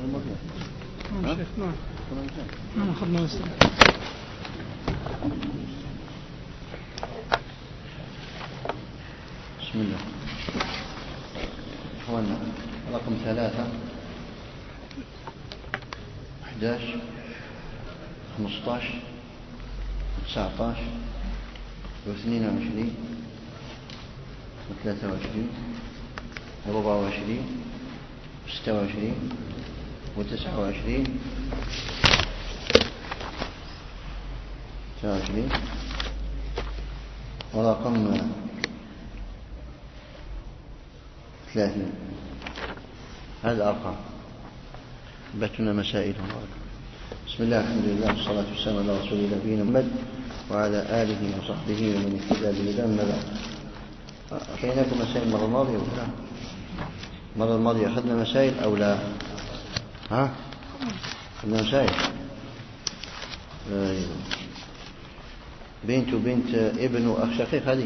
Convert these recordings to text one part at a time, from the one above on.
نعم أخذنا نستمع. بسم الله. أخوانا رقم 3 11 15 19 و22 و23 و24 و26 و29 29 ورقم 30. هذه الأرقام بتنا مسائلهم. بسم الله الحمد لله والصلاة والسلام على رسول الله نبينا محمد وعلى آله وصحبه ومن اهتدى بهداه. أما بعد، أعطيناكم مسائل المرة الماضية ولا لا؟ المرة الماضية أخذنا مسائل أو لا؟ أخذنا مسائل. بنت وبنت ابن وأخ شقيق هذه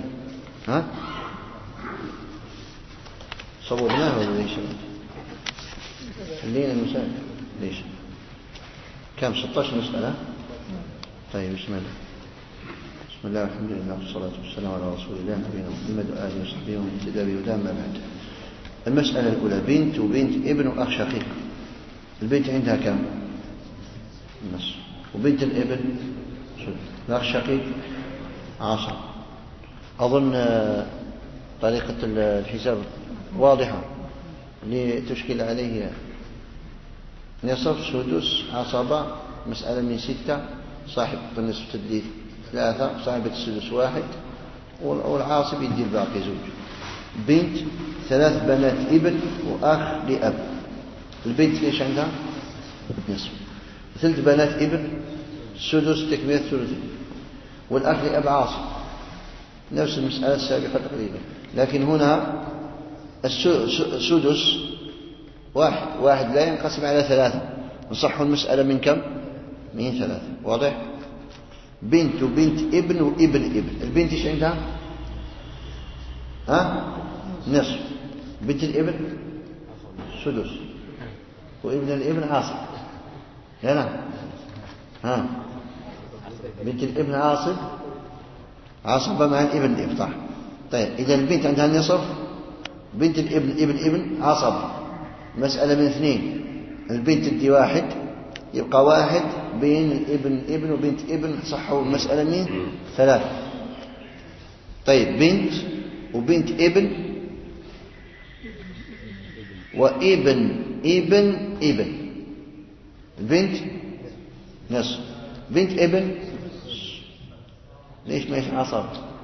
صوبناها ولا ليش؟ خلينا المسائل ليش؟ كم 16 مسألة؟ طيب بسم الله. بسم الله الحمد لله والصلاة والسلام على رسول الله نبينا محمد وآله وصحبه ومن اهتدى بهداه. أما بعد، المسألة الأولى بنت وبنت ابن وأخ شقيق. البنت عندها كم؟ نصف. وبنت الابن الأخ شقيق عشر. أظن طريقة الحساب واضحة. اللي تشكل عليه نصف سدس عصبة مسألة من 6 صاحب النصف تدي 3 صاحبة السدس 1 والعاصب يدي الباقي 2. بنت 3 بنات ابن وأخ لأب. البنت ليش عندها نصف. 3 بنات ابن سدس تكمية ثلثين والأخ لأب عاصب. نفس المسألة السابقة تقريبا، لكن هنا السدس واحد لا ينقسم على 3. نصح المسألة من كم؟ من 3. واضح؟ بنت وبنت ابن وابن ابن. البنت ايش عندها؟ نصف. بنت الابن سدس وابن الابن عاصب. هنا بنت الابن عاصبة مع الابن الإفطاح. طيب إذا البنت عندها النصف، بنت الابن ابن عاصبة. مسألة من 2. البنت تدي 1 يبقى 1 بين الابن وبنت ابن. صحوا المسألة من 3. طيب بنت وبنت ابن وابن ابن. البنت نصف. بنت ابن ليش ما عصب؟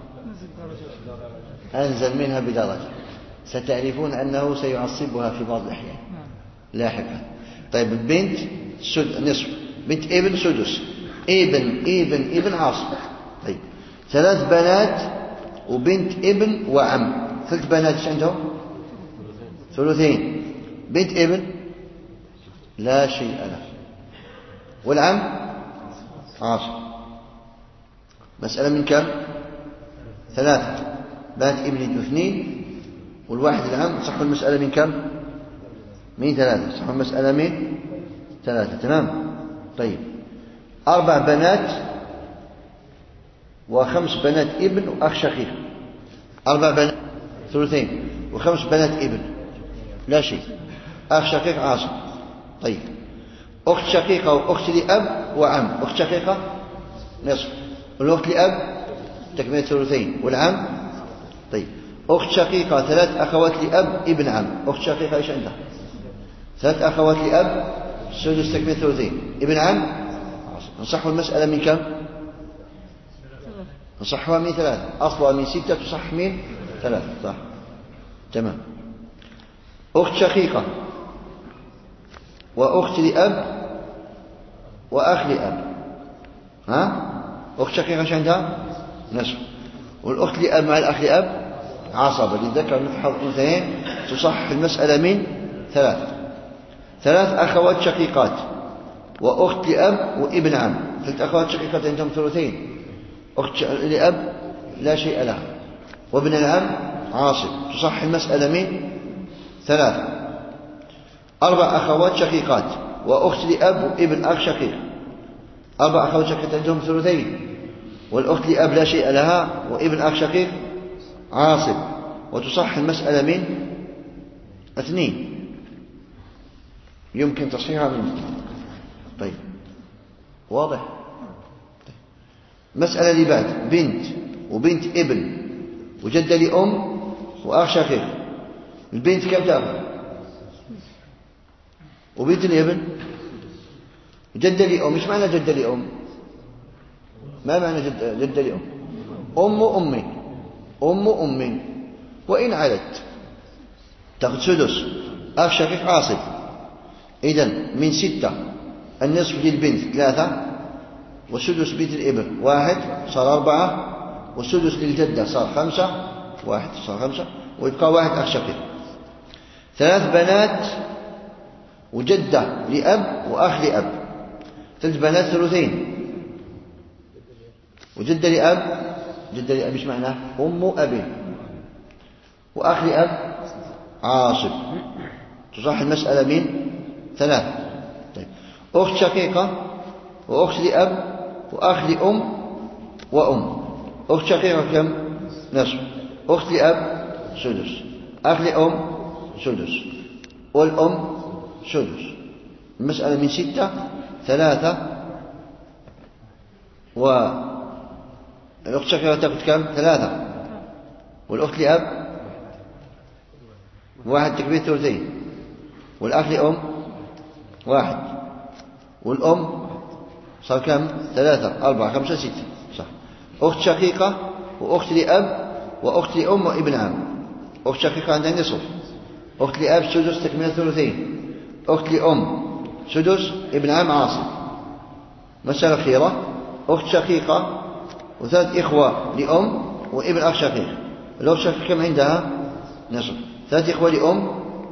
أنزل منها بدرجة. ستعرفون أنه سيعصبها في بعض الأحيان لاحقا. طيب البنت نصف. بنت ابن سدس. ابن عاصب. طيب 3 بنات وبنت ابن وعم. 3 بنات ايش عندهم؟ ثلثين. بنت ابن لا شيء له والعم عاصب. مسألة من كم؟ 3. بنات ابن 2 والواحد العم. صح المسألة من كم؟ من 3. صح المسألة من 3. تمام. طيب 4 بنات و5 بنات ابن وأخ شقيق. 4 بنات ثلثين و5 بنات ابن لا شيء. أخ شقيق عاصب. طيب أخت شقيقة وأخت لأب وعم. أخت شقيقة نصف والأخت لأب تكملة ثلثين والعم. طيب أخت شقيقة 3 أخوات لأب ابن عم. أخت شقيقة إيش عندها؟ 3 أخوات لأب سدس تكملة ثلثين ابن عم. نصحوا المسألة من كم؟ نصحها من 3. أصلها من 6 تصح من 3. صح تمام. أخت شقيقة وأخت لأب وأخ لأب. أخت شقيقة إيش عندها؟ نصف. والأخت لأب مع الأخ لأب عصبة. للذكر مثل حظ الأنثيين. تصح المسألة من 3. 3 أخوات شقيقات وأخت لأب وابن عم. 3 أخوات شقيقات عندهم ثلثين. أخت لأب لا شيء لها وابن العم عاصب. تصح المسألة من 3. 4 أخوات شقيقات وأخت لأب وابن أخ شقيق. 4 أخوات شقيقات عندهم ثلثين، والأخت لأب لا شيء لها، وابن أخ شقيق عاصب. وتصح المسألة من 2، يمكن تصحيحها من. طيب واضح. طيب. مسألة اللي بعد بنت وبنت ابن وجدة لأم وأخ شقيق. البنت كم تأخذ؟ وبنت الابن جدة لأم. إيش معنى جدة لأم؟ ما معنى جدة لأم؟ أم أم وإن علت تأخذ سدس. أخ شقيق عاصب. إذن من 6 النصف للبنت 3، والسدس بنت الابن 1 صار 4، والسدس للجدة صار 5، 1 صار 5، ويبقى 1 أخ شقيق. 3 بنات وجدة لأب وأخ لأب. 3 بنات ثلثين، وجدة لأب. جدة لأب إيش معناه؟ أم أب، وأخ لأب عاصب. تصح المسألة من 3. طيب. أخت شقيقة وأخت لأب وأخ لأم وأم. أخت شقيقة كم؟ نصف. أخت لأب سدس. أخ لأم سدس، والأم سدس. المسألة من 6 3. والأخت شقيقة تأخذ كم؟ 3، والأخت لأب 1 تكبير ثلثين، والأخ لأم 1، والأم صار كم؟ 3 4 5 6. صح. أخت شقيقة وأخت لأب وأخت لأم وابن عم. أخت شقيقة عندها نصف، أخت لأب سدس تكملة ثلثين، أخت لأم سدس، ابن عم عاصب. مسألة أخيرة أخت شقيقة و3 إخوة لأم وابن أخ شقيق. الأخت شقيقة كم عندها؟ نصف. 3 إخوة لأم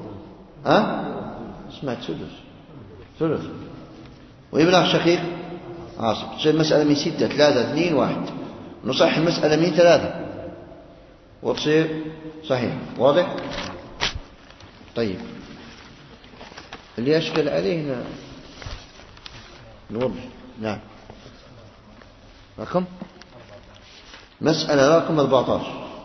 سمعت سدس ثلث، وابن أخ شقيق عاصب. تصير المسألة من 6 3 2 1. نصحح المسألة من 3 وتصير صحيح. واضح؟ طيب اللي أشكل عليه نوضح. نعم. رقم مسألة رقم 14،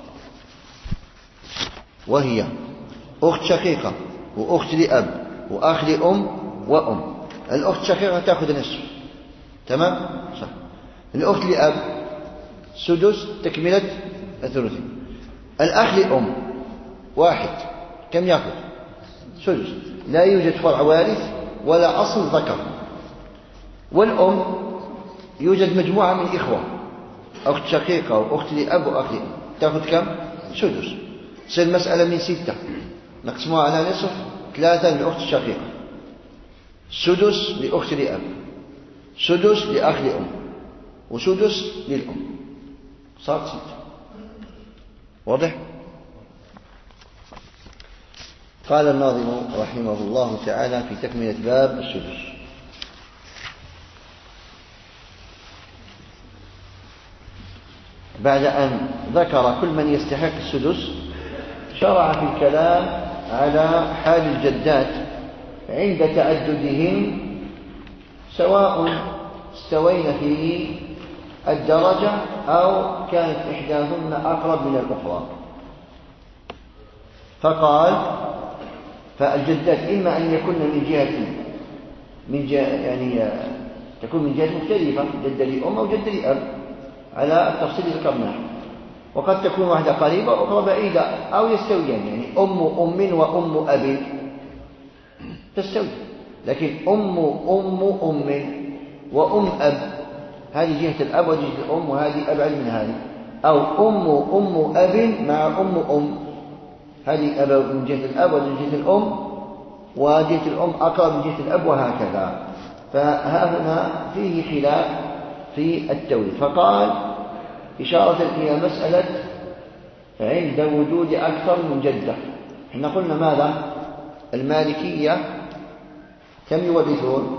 وهي أخت شقيقة وأخت لأب وأخ لأم وأم. الأخت شقيقة تأخذ نصف. تمام؟ صح. الأخت لأب سدس تكملة الثلثين. الأخ لأم 1 كم يأخذ؟ سدس. لا يوجد فرع وارث ولا أصل ذكر. والأم يوجد مجموعة من إخوة، أخت شقيقة وأخت لأب وأخ لأم، تأخذ كم؟ سدس. تصير المسألة من 6 نقسمها على نصف. 3 للأخت الشقيقة، سدس لأخت لأب، سدس لأخ لأم، وسدس للأم. صارت 6. واضح؟ قال الناظم رحمه الله تعالى في تكملة باب السدس: بعد أن ذكر كل من يستحق السدس شرع في الكلام على حال الجدات عند تعددهم، سواء استوينا في الدرجة أو كانت إحداهن أقرب من الأخرى. فقال: فالجدات إما أن يكون من جهة يعني تكون من جهة مختلفة، جدة لأم أو جدة لأب على التفصيل ذكرناه، وقد تكون واحدة قريبة وأخرى بعيدة، أو يستويان، يعني أم وأم أب تستوي، لكن أم وأم أب هذه جهة الأب وجهة الأم، وهذه أبعد من هذه. أو أم أب مع أم هذه أب من جهة الأب ومن جهة الأم، وجهة الأم أقرب من جهة الأب، وهكذا. فهنا فيه خلاف في التويل. فقال إشارة إلى مسألة عند وجود أكثر من جدة. احنا قلنا ماذا؟ المالكية كم يورثون؟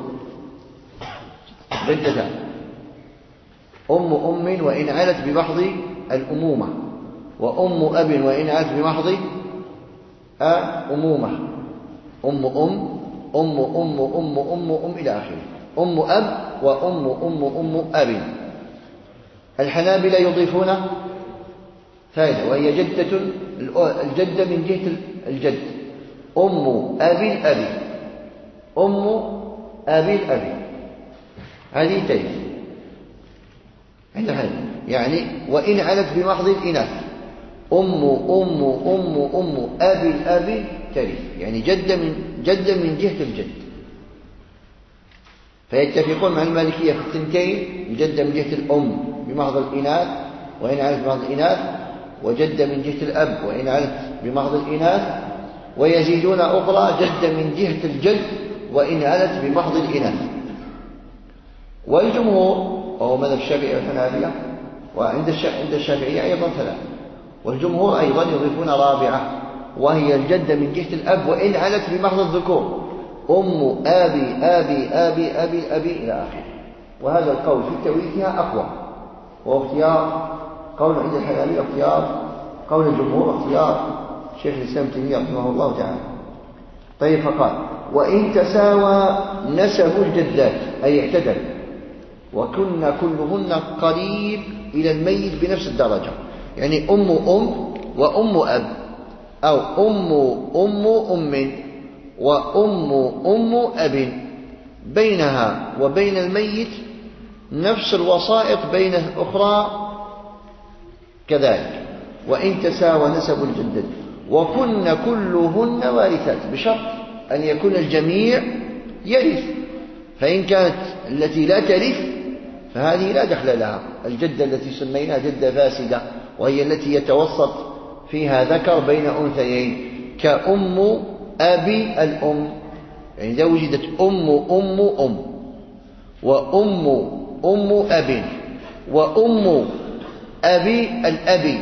جدتان، أم وإن علت بمحض الأمومة، وأم أب وإن علت بمحض أمومة. أم أم إلى آخره، أم أب وأم أب. الحنابلة يضيفون فائدة وهي جدة، الجدة من جهة الجد، أم أبي الأبي، أم أبي الأبي، هذه ترث عندها، يعني وإن علت بمحض الإناث، أم أبي الأبي ترث، يعني جدة من جهة الجد. فيتفقون مع المالكية في الثنتين، الجدة من جهة الأم بمحض الإناث وإن علت بمحض الإناث، وجدة من جهة الأب وإن علت بمحض الإناث، ويزيدون أخرى جدة من جهة الجد وإن علت بمحض الإناث. والجمهور وهو مذهب الشافعي والحنابلة، وعند الشافعية أيضا ثلاثة، والجمهور أيضا يضيفون رابعة وهي الجدة من جهة الأب وإن علت بمحض الذكور، أم أبي إلى آخره. وهذا القول في توريثها أقوى، وهو اختيار قول عند الحنابلة، اختيار قول الجمهور، اختيار شيخ الإسلام تيمية رحمه الله تعالى. طيب، فقال وإن تساوى نسب الجدات أي اعتدل، وكن كلهن قريب إلى الميت بنفس الدرجة، يعني أم وأم أب، أو أم وأم أب، بينها وبين الميت نفس الوسائط بين الأخرى كذلك. وإن تساوى نسب الجدة وكن كلهن وارثات، بشرط أن يكون الجميع يرث، فإن كانت التي لا ترث فهذه لا دخل لها، الجدة التي سميناها جدة فاسدة، وهي التي يتوسط فيها ذكر بين أنثيين، كأم أبي الأم، يعني إذا وجدت أم وأم أب وأم أبي الأبي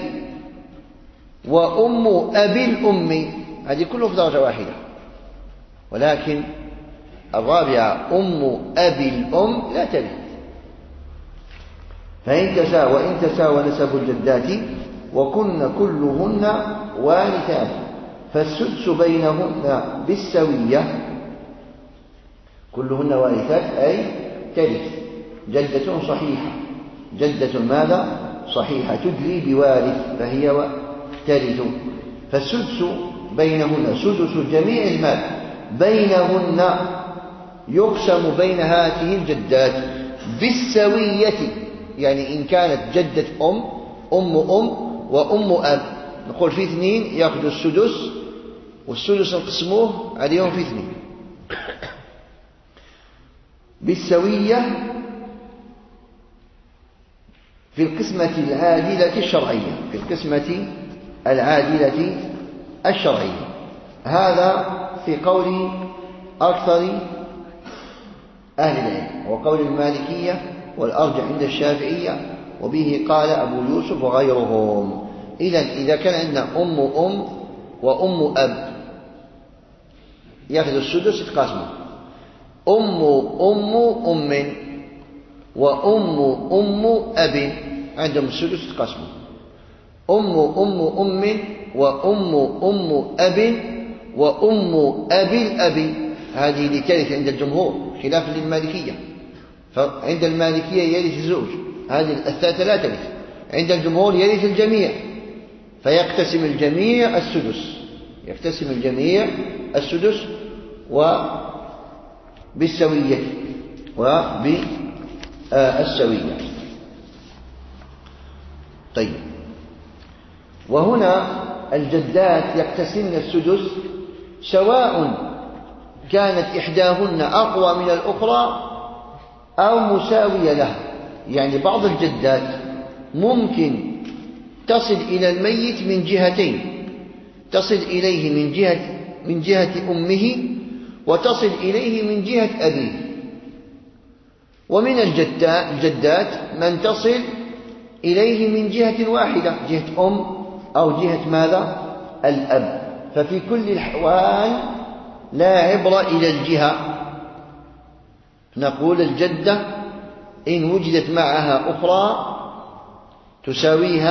وأم أبي الأم، هذه كلها في درجة واحدة. ولكن الرابعة أم أبي الأم لا ترث. وإن تساوى نسب الجدات وكن كلهن وارثات فالسدس بينهن بالسوية، كلهن وارثات أي ترث، جدة صحيحة، جدة ماذا؟ صحيحة، تدلي بوارث فهي ترث. فالسدس بينهن، سدس جميع المال بينهن يقسم بين هاته الجدات بالسوية، يعني إن كانت جدة أم وأم أب، نقول في اثنين يأخذوا السدس، والسدس نقسموه عليهم في اثنين بالسوية في القسمة العادلة الشرعية، في القسمة العادلة الشرعية. هذا في قول أكثر أهل العلم، وقول المالكية والأرجح عند الشافعية، وبه قال أبو يوسف وغيرهم. إذا كان عندنا أم وأم أب يأخذ السدس يتقاسموا، أم وأم أب عندهم السدس يتقاسموا، أم وأم أب وأم أبي الأب، هذه لترث عند الجمهور خلافا للمالكية، فعند المالكية يرث الزوج، هذه الثلاثة لا ترث، عند الجمهور يرث الجميع، فيقتسم الجميع السدس، يقتسم الجميع السدس وبالسوية وبالسوية. طيب، وهنا الجدات يقتسمن السدس سواء كانت إحداهن أقوى من الأخرى أو مساوية لها، يعني بعض الجدات ممكن تصل إلى الميت من جهتين، تصل إليه من جهة أمه وتصل إليه من جهة أبيه. ومن الجدات من تصل إليه من جهة واحدة، جهة أم أو جهة ماذا؟ الأب. ففي كل الأحوال لا عبرة إلى الجهة، نقول الجدة إن وجدت معها أخرى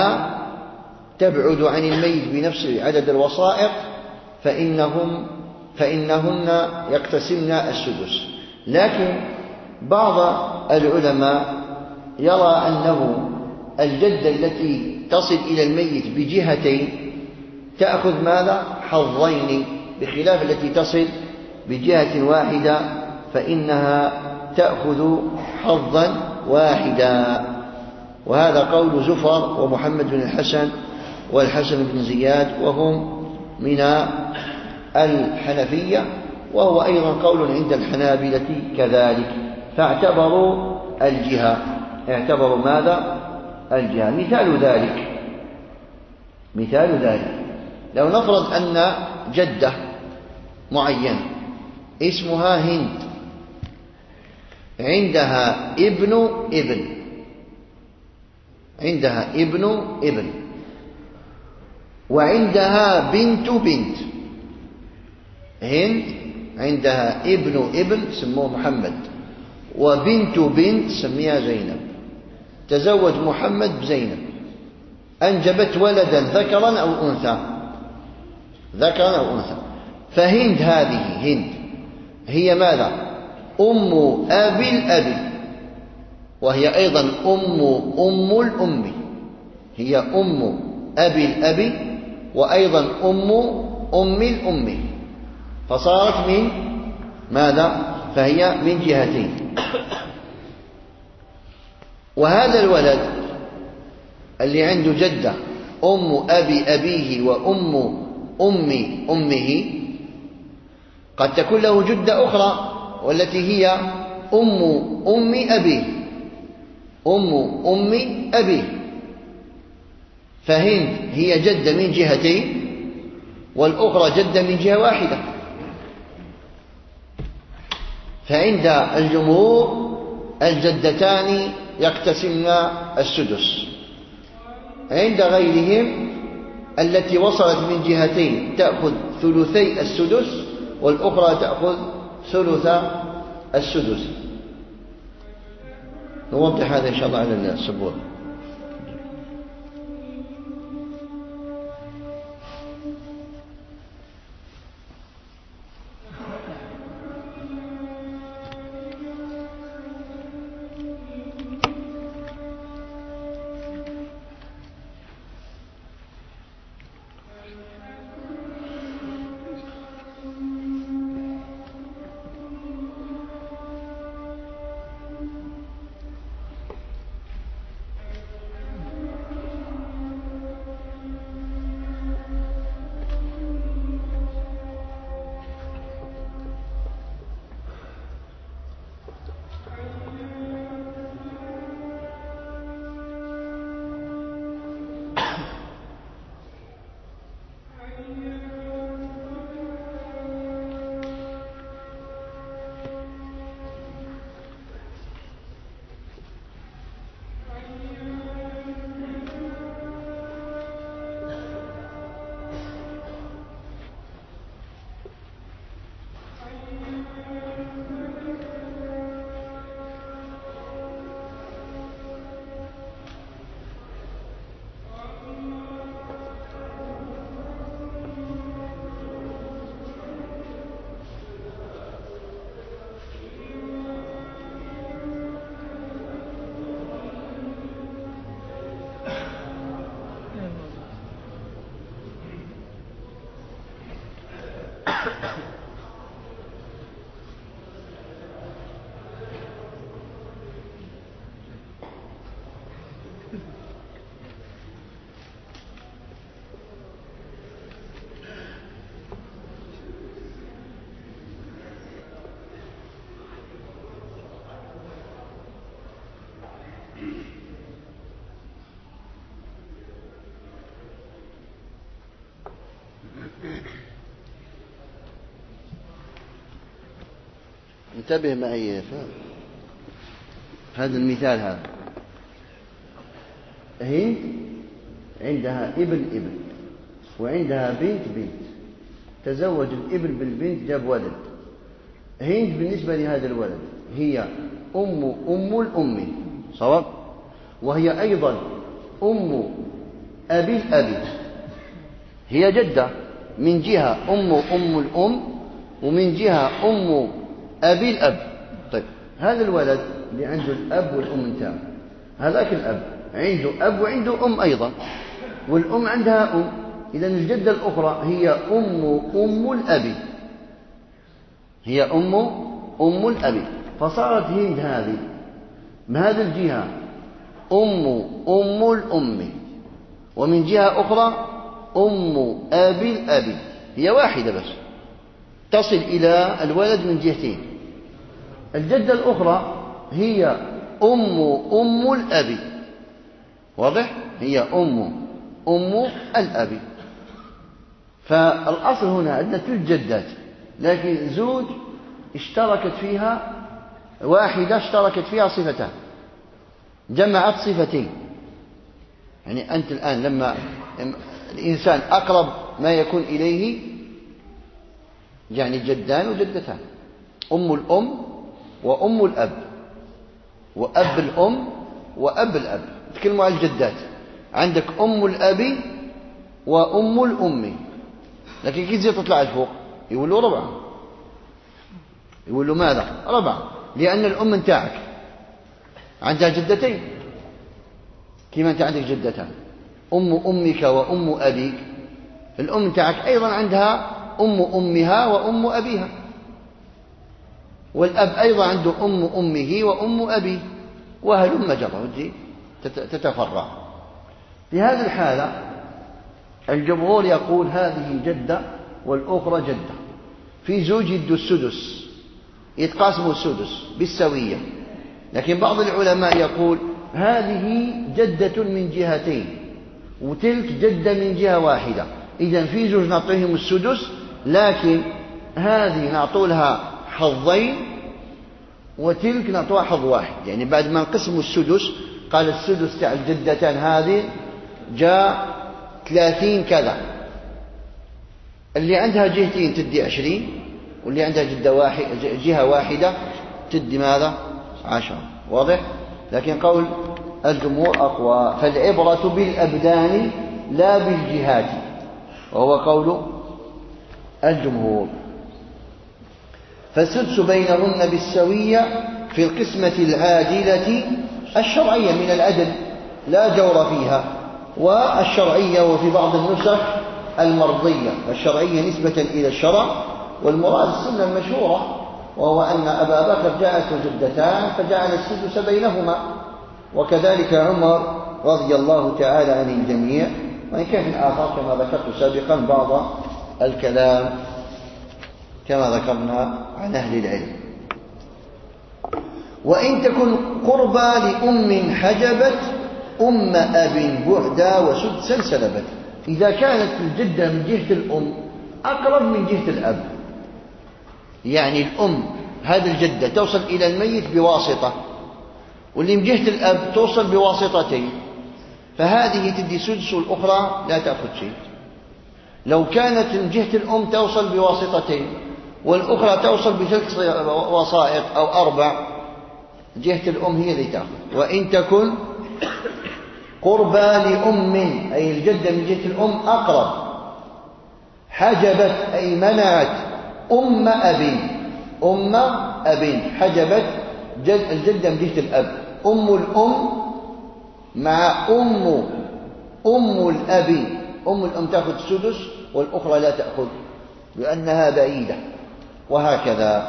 تساويها تبعد عن الميت بنفس عدد الوسائط فإنهم فإنهن يقتسمن السدس. لكن بعض العلماء يرى أنه الجدة التي تصل إلى الميت بجهتين تأخذ ماذا؟ حظين، بخلاف التي تصل بجهة واحدة فإنها تأخذ حظا واحدا. وهذا قول زفر ومحمد بن الحسن والحسن بن زياد، وهم من الحنفية، وهو أيضا قول عند الحنابلة كذلك. فاعتبروا الجهة، اعتبروا ماذا؟ الجهة. مثال ذلك لو نفرض أن جدة معينة اسمها هند، عندها ابن وعندها بنت. هند عندها ابن سموه محمد، وبنت سميها زينب. تزوج محمد بزينب، أنجبت ولدا ذكرا أو أنثى. فهند هذه هي ماذا؟ أم أبي الأب، وهي أيضا أم الأم. هي أم أبي الأب وأيضا أم الأم، فصارت من ماذا؟ فهي من جهتين. وهذا الولد اللي عنده جدة أم أبي أبيه وأم أمه قد تكون له جدة أخرى، والتي هي أم أبيه. فهند هي جدة من جهتين، والأخرى جدة من جهة واحدة. فعند الجمهور الجدتان يقتسمن السدس. عند غيرهم التي وصلت من جهتين تأخذ ثلثي السدس، والأخرى تأخذ ثلث السدس. نوضح هذا إن شاء الله على السبورة. انتبه معي هذا المثال. هذا هند عندها ابن وعندها بنت. تزوج الابن بالبنت، جاب ولد. هند بالنسبة لهذا الولد هي أم الأم، صواب، وهي أيضا أم أبي الأب. هي جدة من جهة أم الأم، ومن جهة أم أبي الأب. طيب هذا الولد اللي عنده الأب والأم تاعه، هذاك الأب عنده أب وعنده أم أيضا، والأم عندها أم، إذن الجدة الأخرى هي أم الأب، هي أم الأب. فصارت هند هذه من هذه الجهة أم الأم، ومن جهة أخرى أم أبي الأب، هي واحدة بس تصل إلى الولد من جهتين. الجدة الأخرى هي أم الأب، واضح؟ هي أم الأب. فالأصل هنا عندنا 3 جدات، لكن زوج اشتركت فيها، واحدة اشتركت فيها صفتان، جمعت صفتين. يعني أنت الآن لما الإنسان أقرب ما يكون إليه يعني جدان وجدتان، أم الأم وأم الأب، وأب الأم وأب الأب. تكلموا على الجدات، عندك أم الأب وأم الأم، لكن كي تزيد تطلع الفوق يقولوا 4، يقولوا ماذا 4؟ لأن الأم نتاعك عندها جدتين، كما أنت عندك جدتان، أم أمك وأم أبيك، الأم نتاعك أيضا عندها أم أمها وأم أبيها، والأب أيضا عنده أم أمه وأم أبيه، وهلم جرا تتفرع. في هذه الحالة الجمهور يقول هذه جدة والأخرى جدة، في زوج يدوا السدس، يتقاسموا السدس بالسوية. لكن بعض العلماء يقول هذه جدة من جهتين وتلك جدة من جهة واحدة، إذن في زوج نعطيهم السدس، لكن هذه نعطوا لها حظين وتلك نعطوها حظ واحد. يعني بعد ما انقسموا السدس، قال السدس تاع الجدتان هذه جاء 30 كذا، اللي عندها جهتين تدي 20، واللي عندها جهة واحدة تدي ماذا 10. واضح؟ لكن قول الجمهور أقوى، فالعبرة بالأبدان لا بالجهات، وهو قول الجمهور. فالسدس بينهن بالسوية في القسمة العادلة الشرعية من العدل لا جور فيها، والشرعية وفي بعض النسخ المرضية، الشرعية نسبة إلى الشرع، والمراد السنة المشهورة، وهو أن أبا بكر جاءته جدتان فجعل السدس بينهما، وكذلك عمر رضي الله تعالى عن الجميع. وإن كان في الآخر كما ذكرت سابقا بعض الكلام كما ذكرنا عن أهل العلم. وإن تكن قربى لأم حجبت أم أب بعدا وسدسا سلبت، إذا كانت الجدة من جهة الأم أقرب من جهة الأب، يعني الأم هذه الجدة توصل إلى الميت بواسطة، واللي من جهة الأب توصل بواسطتين، فهذه تدي سدس والأخرى لا تأخذ شيء. لو كانت من جهة الأم توصل بواسطتين والأخرى توصل ب3 وسائط أو 4، جهة الأم هي اللي تأخذ. وإن تكن قربى لأم، أي الجدة من جهة الأم أقرب، حجبت أي منعت أم أب، حجبت الجدة من جهة الأب، أم الأم مع أم الأب، أم الأم تأخذ السدس والأخرى لا تأخذ لأنها بعيدة، وهكذا.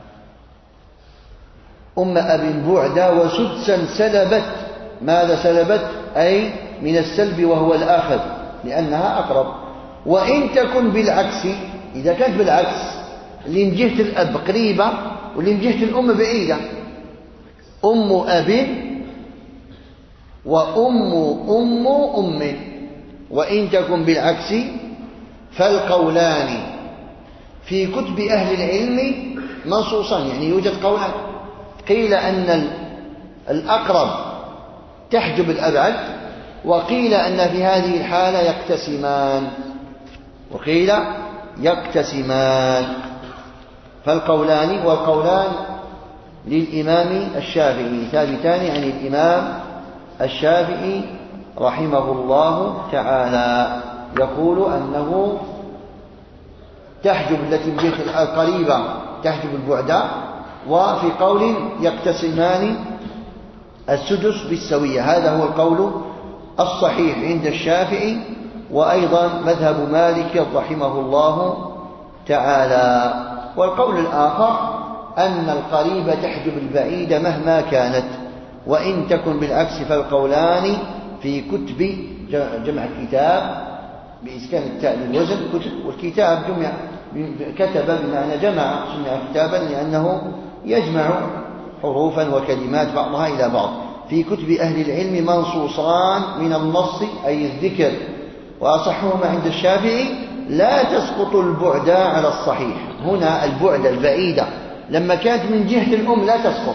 أم أب بعدا وسدسا سلبت، ماذا سلبت؟ أي من السلب وهو الآخذ، لأنها أقرب. وإن تكن بالعكس، إذا كانت بالعكس، اللي من جهة الأب قريبة واللي من جهة الأم بعيدة، أم أب أم. وإن تكن بالعكس فالقولان في كتب أهل العلم منصوصان، يعني يوجد قولان، قيل أن الأقرب تحجب الأبعد، وقيل أن في هذه الحالة يقتسمان، فالقولان، والقولان للإمام الشافعي ثابتان عن الإمام الشافعي رحمه الله تعالى، يقول أنه تحجب التي من جهة القريبة تحجب البعد. وفي قول يقتسمان السدس بالسوية. هذا هو القول الصحيح عند الشافعي وأيضا مذهب مالك رحمه الله تعالى. والقول الآخر أن القريبة تحجب البعيد مهما كانت، وإن تكن بالعكس فالقولان في كتب جمع كتاب بإسكان التاء للوزن كتب، والكتاب جمع كتب بمعنى جمع، سمع كتابا لأنه يجمع حروفا وكلمات بعضها إلى بعض. في كتب أهل العلم منصوصان من النص أي الذكر، وأصحهما عند الشافعي لا تسقط البعد على الصحيح. هنا البعد البعيدة لما كانت من جهة الأم لا تسقط،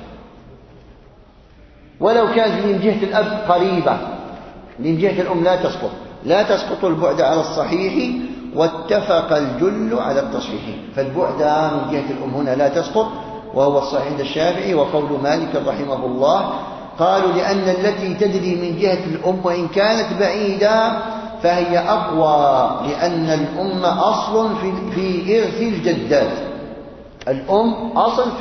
ولو كانت من جهة الأب قريبة من جهة الأم لا تسقط البعد على الصحيح، واتفق الجل على التصحيح. فالبعد من جهة الأم هنا لا تسقط، وهو الصحيح عند الشافعي. وقول مالك رحمه الله قالوا لأن التي تدري من جهة الأم وإن كانت بعيدة فهي أقوى، لأن الأم أصل في إرث الجدات. الأم أصل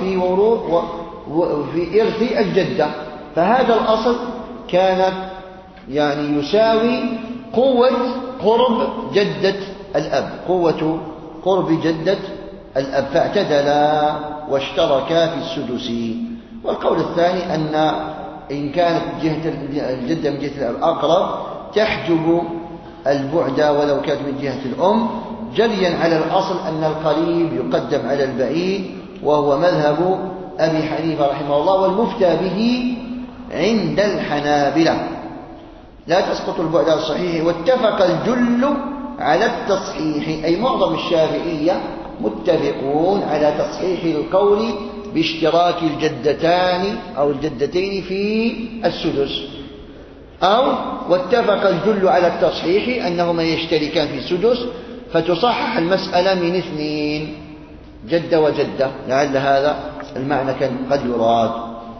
في إرث الجدة، فهذا الأصل كانت يعني يساوي قوة قرب جدة الأب، قوة قرب جدة الأب، فاعتدلا واشتركا في السدس. والقول الثاني أن إن كانت جهة الجدة من جهة الأب أقرب تحجب البعد ولو كانت من جهة الأم، جريا على الأصل أن القريب يقدم على البعيد، وهو مذهب أبي حنيفة رحمه الله والمفتى به عند الحنابلة. لا تسقط البعد على الصحيح، واتفق الجل على التصحيح، أي معظم الشافعية متفقون على تصحيح القول باشتراك الجدتان أو الجدتين في السدس، أو واتفق الجل على التصحيح أنهما يشتركان في السدس، فتصحح المسألة من اثنين، جدة وجدة، لعل هذا المعنى كان قد يراد.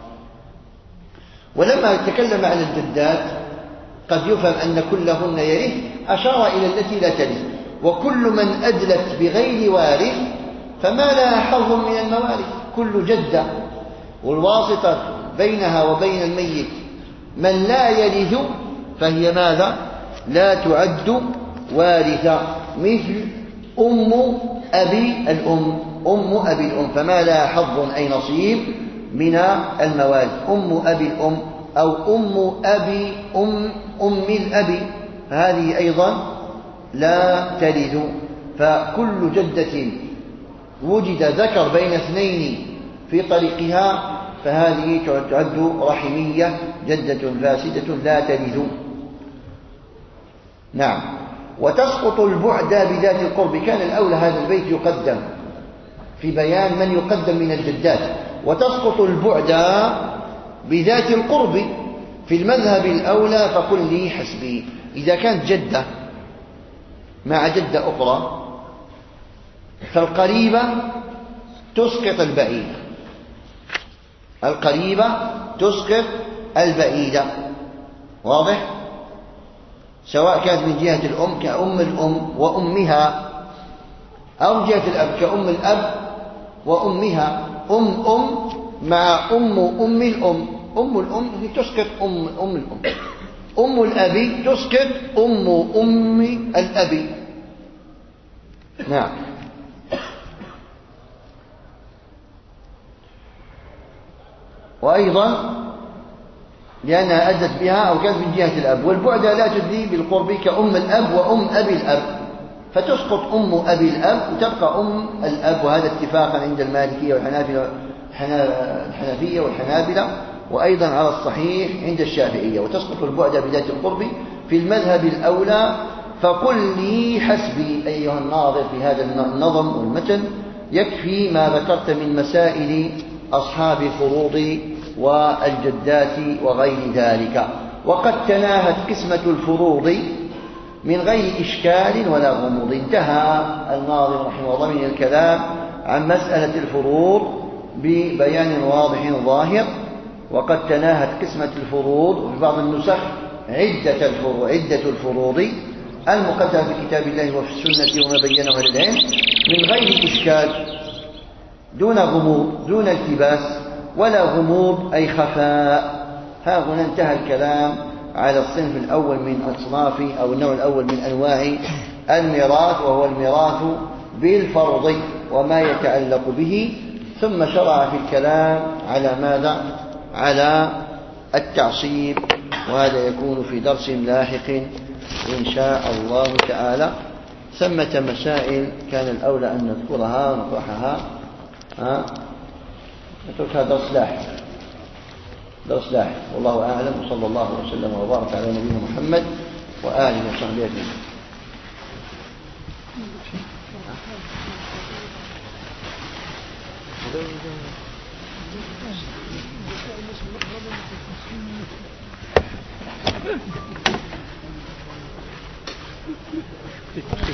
ولما تكلم عن الجدات قد يفهم أن كلهن يرث، أشار إلى التي لا ترث، وكل من أدلت بغير وارث فما لها حظ من الموارث. كل جدة والواسطة بينها وبين الميت من لا يرث فهي ماذا؟ لا تعد وارثة، مثل أم أبي الأم، أم أبي الأم فما لها حظ أي نصيب من الموارث. أم أبي الأم أو أم أبي أم الأبي هذه أيضا لا ترث. فكل جدة وجد ذكر بين اثنين في طريقها فهذه تعد رحمية، جدة فاسدة لا ترث. نعم. وتسقط البعد بذات القرب. كان الأولى هذا البيت يقدم في بيان من يقدم من الجدات. وتسقط البعد بذات القرب في المذهب الأولى فقل لي حسبي. إذا كانت جدة مع جدة أخرى فالقريبة تسقط البعيدة، القريبة تسقط البعيدة، واضح؟ سواء كانت من جهة الأم كأم الأم وأمها، أو جهة الأب كأم الأب وأمها. أم مع أم الأم، أم الأم تسقط أم الأم، أم الأبي تسقط أم الأبي. نعم. وأيضا لأنها أدت بها أو كانت من جهة الأب، والبعد لا تدري بالقرب كأم الأب وأم أبي الأب، فتسقط أم أبي الأب وتبقى أم الأب. وهذا اتفاقا عند المالكية والحنفية والحنابلة، وأيضا على الصحيح عند الشافعية. وتسقط البعد بذات القرب في المذهب الأولى. فقل لي حسبي أيها الناظر في هذا النظم والمتن، يكفي ما ذكرت من مسائل أصحاب الفروض والجدات وغير ذلك. وقد تناهت قسمة الفروض من غير إشكال ولا غموض. انتهى الناظم رحمه الله من الكلام عن مسألة الفروض ببيان واضح ظاهر. وقد تناهت قسمة الفروض، وفي بعض النسخ عدة الفروض، المقدمة في كتاب الله وفي السنة وما بينه أهل العلم من غير إشكال، دون غموض، دون التباس ولا غموض أي خفاء. ها هنا انتهى الكلام على الصنف الأول من أصناف أو النوع الأول من أنواع الميراث، وهو الميراث بالفرض وما يتعلق به. ثم شرع في الكلام على ماذا؟ على التعصيب، وهذا يكون في درس لاحق إن شاء الله تعالى. ثمة مسائل كان الأولى أن نذكرها ونطرحها، نتركها درس لاحق. والله أعلم، وصلى الله وسلم وبارك على نبينا محمد وآله وصحبه أجمعين.